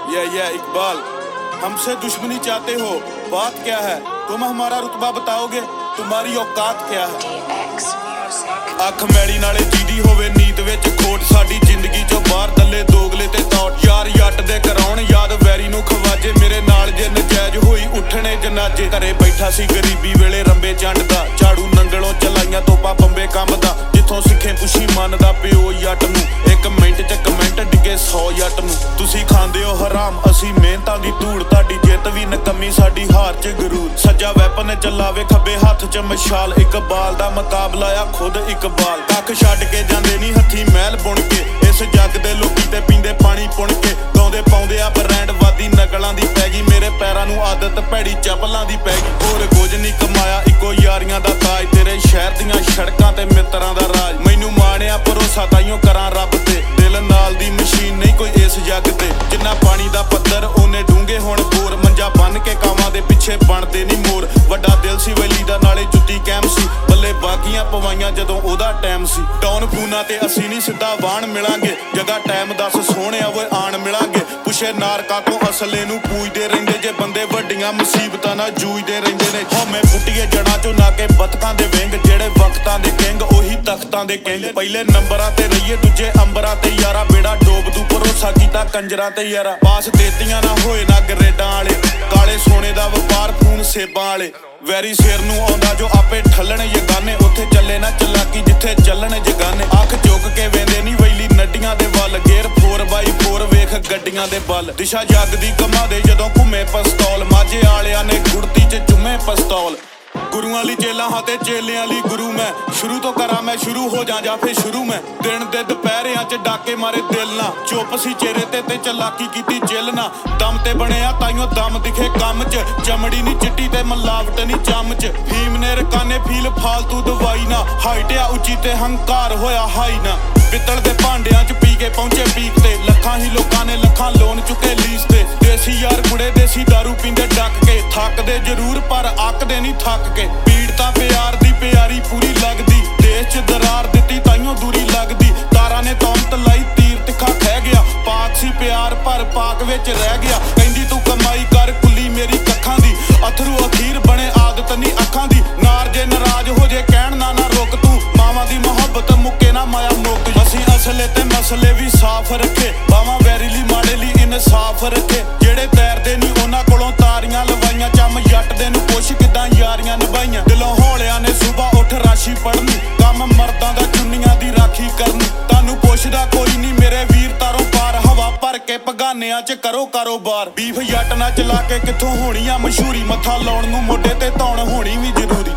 ये इकबाल, हमसे दुश्मनी चाहते हो, बात क्या है? तुम हमारा रुतबा बताओगे, तुम्हारी औकात क्या है? ਅੱਖ ਮੈਲੀ ਨਾਲੇ ਜਿਹਦੀ ਹੋਵੇ ਨੀਤ ਵਿੱਚ ਖੋਟ ਸਾਡੀ ਜ਼ਿੰਦਗੀ ਚੋਂ ਬਾਹਰ ਦੱਲੇ ਦੋਗਲੇ ਤੇ ਤੌਟ ਯਾਰ ਜੱਟ ਦੇ ਕਰਾਉਣ ਯਾਦ ਵੈਰੀ ਨੂੰ ਖਵਾਜੇ ਮੇਰੇ ਨਾਲ ਜੇ ਨਜਾਇਜ਼ ਹੋਈ ਉੱਠਣੇ ਜਨਾਜੇ ਘਰੇ ਬੈਠਾ ਸੀ ਗਰੀਬੀ ਵੇਲੇ ਰੰਬੇ ਚੰਡਦਾ ਝਾੜੂ ਨੰਗਲੋਂ ਚਲਾਈਆਂ ਤੋਪਾ ਬੰਬੇ ਕੰਮ ਦਾ ਜਿੱਥੋਂ ਸਿੱਖੇ ਪੁੱਛੀ ਮੰਨਦਾ ਪਿਓ ਜੱਟ ਨੂੰ ਇੱਕ ਮਿੰਟ ਚ ਕਮੈਂਟ ਡਿੱਗੇ 100 ਜੱਟ ਨੂੰ ਤੁਸੀਂ ਖਾਂਦੇ ਹੋ ਹਰਾਮ ਅਸੀਂ ਮਿਹਨਤਾਂ ਦੀ ਧੂੜ ਤੁਹਾਡੀ ਜਿੱਤ ਵੀ ਨਕਮੀ ਸਾਡੀ ਹਾਰ ਚ ਗਰੂਰ ਸੱਜਾ ਵੈਪਨ ਚਲਾਵੇ ਖੱਬੇ ਹੱਥ ਚ ਮਸ਼ਾਲ ਇਕਬਾਲ ਦਾ ਮੁਕਾਬਲਾ ਆ ਖੁਦ ਇਕਬਾਲ ਕੱਖ ਛੱਡ ਕੇ ਜਾਂਦੇ ਨਹੀਂ ਹੱਥੀ ਮਹਿਲ ਬੁਣ ਕੇ ਇਸ ਜੱਗ ਦੇ ਲੋਕੀ ਤੇ ਪੀਂਦੇ ਪਾਣੀ ਪੁਣ ਕੇ ਗਾਉਂਦੇ ਪਾਉਂਦੇ ਆ ਬ੍ਰਾਂਡ ਵਾਦੀ ਨਕਲਾਂ ਦੀ ਪੈ ਗਈ ਮੇਰੇ ਪੈਰਾਂ ਨੂੰ ਆਦਤ ਭੈੜੀ ਚੱਪਲਾਂ ਦੀ ਪੈ ਗਈ ਹੋਰ ਕੁਝ ਨਹੀਂ ਕਮਾਇਆ ਇੱਕੋ ਯਾਰੀਆਂ ਦਾ ਤਾਜ ਤੇਰੇ ਸ਼ਹਿਰ ਦੀਆਂ ਸੜਕਾਂ ਤੇ ਮਿੱਤਰਾਂ ਦਾ ਰਾਜ ਮੈਨੂੰ ਮਾਣਿਆ ਭਰੋਸਾ ਤਾਈਓ ਕਰਾਂ ਰੱਬ ਤੇ ਦਿਲ ਨਾਲ ਦੀ ਮਸ਼ੀਨ ਨਹੀਂ ਕੋਈ ਇਸ ਜੱਗ ਤੇ ਜਿੰਨਾ ਪਾਣੀ ਦਾ ਪੱਧਰ ਉਹਨੇ ਡੂੰਘੇ ਹੁਣ ਬੋਰ ਮੰਜਾ ਬੰਨ ਕੇ ਕਾਵਾਂ ਦੇ ਪਿੱਛੇ ਬਣਦੇ ਨਹੀਂ ਮੋਰ ਵੱਡਾ ਦਿਲ ਸੀ ਵੈਲੀ ਦਾ ਨਾਲੇ ਜੁੱਤੀ ਕੈਮ ਸੀ ਬੱਲੇ ਬਾਗੀਆਂ ਪਵਾਈਆਂ ਜਦੋਂ ਉਹਦਾ ਟਾਈਮ ਸੀ ਟਾਊਨ ਫੂਨਾ ਤੇ ਅਸੀਂ ਨਹੀਂ ਸਿੱਧਾ ਵਾਣ ਮਿਲਾਂਗੇ ਜਗਾ ਟਾਈਮ ਦੱਸ ਸੋਹਣਿਆ ਓਏ ਆਣ ਮਿਲਾਂਗੇ ਪੁੱਛੇ ਨਾਰਕਾਂ ਤੋਂ ਅਸਲੇ ਨੂੰ ਪੂਜਦੇ ਰਹਿੰਦੇ ਜੇ ਬੰਦੇ ਵੱਡੀਆਂ ਮੁਸੀਬਤਾਂ ਨਾਲ ਜੂਝਦੇ ਰਹਿੰਦੇ ਨੇ ਹਉਮੈ ਪੁੱਟੀਏ ਜੜਾਂ ਚੋਂ ਨਾ ਕੇ ਬਤਕਾਂ ਦੇ ਵਿੰਗ ਜਿਹੜੇ ਵਕਤਾਂ ਦੇ ਕਿੰਗ ਉਹੀ ਤਖਤਾਂ ਦੇ ਕਿੰਗ ਪਹਿਲੇ ਨੰਬਰਾਂ ਤੇ ਰਹੀਏ ਦੂਜੇ ਅੰਬਰਾਂ ਤੇ ਯਾਰਾ ਬੇੜਾ ਡੋਬ ਦੂ ਭਰੋਸਾ ਕੀਤਾ ਕੰਜਰਾਂ ਤੇ ਯਾਰਾ ਪਾਸ ਦੇਤੀਆਂ ਨਾ ਹੋਏ ਨਾ ਗਰੇਡਾਂ ਵਾਲੇ ਕਾਲੇ ਸੋਨੇ ਦਾ ਵਪਾਰ ਖੂਨ ਸੇਬਾਂ ਵਾਲੇ ਵੈਰੀ ਸਿਰ ਨੂੰ ਆਉਂਦਾ ਜੋ ਆਪੇ ਠੱਲਣ ਯਗਾਨੇ ਉੱਥੇ ਚੱਲੇ ਨਾ ਚਲਾਕੀ ਜਿੱਥੇ ਚੱਲਣ ਜਗਾਨੇ ਅੱਖ ਚੁੱਕ ਕੇ ਵੇਂਦੇ ਨਹੀਂ ਵੈਲੀ ਨੱਡੀਆਂ ਦੇ ਵੱਲ ਗੇਰ 4x4 ਵੇਖ ਗੱਡੀਆਂ ਦੇ ਬਲ ਦਿਸ਼ਾ ਜੱਗ ਦੀ ਕੰਮਾਂ ਦੇ ਜਦੋਂ ਘੁੰਮੇ ਪਸਤੌਲ ਮਾਝੇ ਵਾਲਿਆਂ ਨੇ ਗੁੜਤੀ 'ਚ ਚੁੰਮੇ ਪਸਤੌਲ ਗੁਰੂਆਂ ਲਈ ਚੇਲਾ ਹਾਂ ਤੇ ਚੇਲਿਆਂ ਲਈ ਗੁਰੂ ਮੈਂ ਸ਼ੁਰੂ ਤੋਂ ਕਰਾਂ ਮੈਂ ਸ਼ੁਰੂ ਹੋ ਜਾਂ ਫੇਰ ਸ਼ੁਰੂ ਮੈਂ ਦਿਨ ਦੇ ਦੁਪਹਿਰਿਆਂ 'ਚ ਡਾਕੇ ਮਾਰੇ ਦਿਲ ਨਾ ਚੁੱਪ ਸੀ ਚਿਹਰੇ ਤੇ ਚਲਾਕੀ ਕੀਤੀ ਜਿੱਲ ਨਾ ਦਮ ਤੇ ਬਣਿਆ ਤਾਈਓ ਦਮ ਦਿਖੇ ਕੰਮ 'ਚ ਚਮੜੀ ਨਹੀਂ ਚਿੱਟੀ ਤੇ ਮਲਾਵਟ ਨਹੀਂ ਚੰਮ 'ਚ ਫੀਮ ਨੇ ਰਕਾਨੇ ਫੀਲ ਫਾਲਤੂ ਦਵਾਈ ਨਾ ਹਾਈਟਿਆ ਉੱਚੀ ਤੇ ਹੰਕਾਰ ਹੋਇਆ ਹਾਈ ਨਾ ਪਿੱਤਲ ਦੇ ਭਾਂਡਿਆਂ 'ਚ ਪੀ ਕੇ ਪਹੁੰਚੇ ਪੀਕ ਤੇ ਲੱਖਾਂ ਹੀ ਲੋਕਾਂ ਨੇ ਲੱਖਾਂ ਲੋਨ ਚੁੱਕੇ ਲੀਸ ਤੇ ਦੇਸੀ ਯਾਰ ਕੁੜੇ ਦੇਸੀ ਦਾਰੂ ਪੀਂਦੇ ਡੱਕ ਕੇ ਥੱਕਦੇ ਜ਼ਰੂਰ ਪਰ ਅੱਕਦੇ ਨਹੀਂ ਥੱਕ ਕੇ ਪੀੜ ਤਾਂ ਪਿਆਰ ਦੀ ਪਿਆਰੀ ਪੂਰੀ ਲੱਗਦੀ ਦੇਸ਼ 'ਚ ਦਰਾਰ ਦਿੱਤੀ ਤਾਈਓ ਦੂਰੀ ਲੱਗਦੀ ਤਾਰਾਂ ਨੇ ਤੌਮਤ ਲਾਈ ਤੀਰ ਤਿੱਖਾ ਖਹਿ ਗਿਆ ਪਾਕ ਸੀ ਪਿਆਰ ਪਰ ਪਾਕ ਵਿੱਚ ਰਹਿ ਗਿਆ ਕਹਿੰਦੀ ਤੂੰ ਕਮਾਈ ਕਰ ਕੁੱਲੀ ਮੇਰੀ ਕੱਖਾਂ ਦੀ ਅਥਰੂ ਅਖੀਰ ਬਣੇ ਆਦਤ ਨਹੀਂ ਅੱਖਾਂ ਦੀ ਨਾਰ ਜੇ ਨਾਰਾਜ਼ ਹੋ ਜੇ ਕਹਿਣ ਨਾ ਰੁਕ ਤੂੰ ਮਾਵਾਂ ਦੀ ਮੁਹੱਬਤ ਮੁੱਕੇ ਨਾ ਮਾਇਆ ਮੁੱਕ ਅਸੀਂ ਅਸਲੇ ਤੇ ਮਸਲੇ ਵੀ ਸਾਫ਼ ਰੱਖੇ ਬਾਵਾਂ ਵੈਰੀ ਲਈ ਮਾੜੇ ਲਈ ਇਨਸਾਫ ਰੱਖੇ ਜਿਹੜੇ ਤੈਰਦੇ ਨਹੀਂ ਉਹਨਾਂ ਕੋਲੋਂ ਤਾਰੀਆਂ ਲਵਾਈਆਂ ਚੰਮ ਜੱਟ ਦੇ ਨੂੰ ਪੁੱਛ ਕਿੱਦਾਂ ਯਾਰੀਆਂ ਨਿਭਾਈਆਂ ਦਿਲੋਂ ਹੌਲਿਆਂ ਨੇ ਸੁਬਾ ਉੱਠ ਰਾਸ਼ੀ ਪੜਨੀ ਕੰਮ ਮਰਦਾਂ ਦਾ ਚੁੰਨੀਆਂ ਦੀ ਰਾਖੀ ਕਰਨੀ ਤੁਹਾਨੂੰ ਪੁੱਛਦਾ ਕੋਈ ਨਹੀਂ ਮੇਰੇ ਵੀਰ ਤਾਰੋਂ ਪਾਰ ਹਵਾ ਭਰ ਕੇ ਪਗਾਨਿਆਂ 'ਚ ਕਰੋ ਕਾਰੋਬਾਰ ਬੀਫ ਜੱਟ ਨਾ ਚਲਾ ਕੇ ਕਿੱਥੋਂ ਹੋਣੀ ਆ ਮਸ਼ਹੂਰੀ ਮੱਥਾ ਲਾਉਣ ਨੂੰ ਮੋਢੇ ਤੇ ਧੌਣ ਹੋਣੀ ਵੀ ਜ਼ਰੂਰੀ